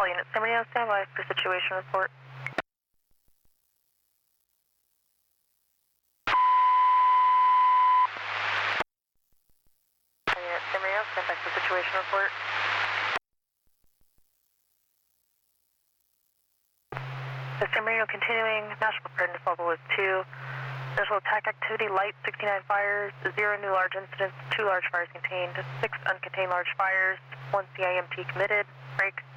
unit, San Marino, stand by for situation report. Unit, San Marino, stand by for situation report. The San Marino continuing, national preparedness level is 2. Initial attack activity light, 69 fires, 0 new large incidents, 2 large fires contained, 6 uncontained large fires, 1 CIMT committed, break.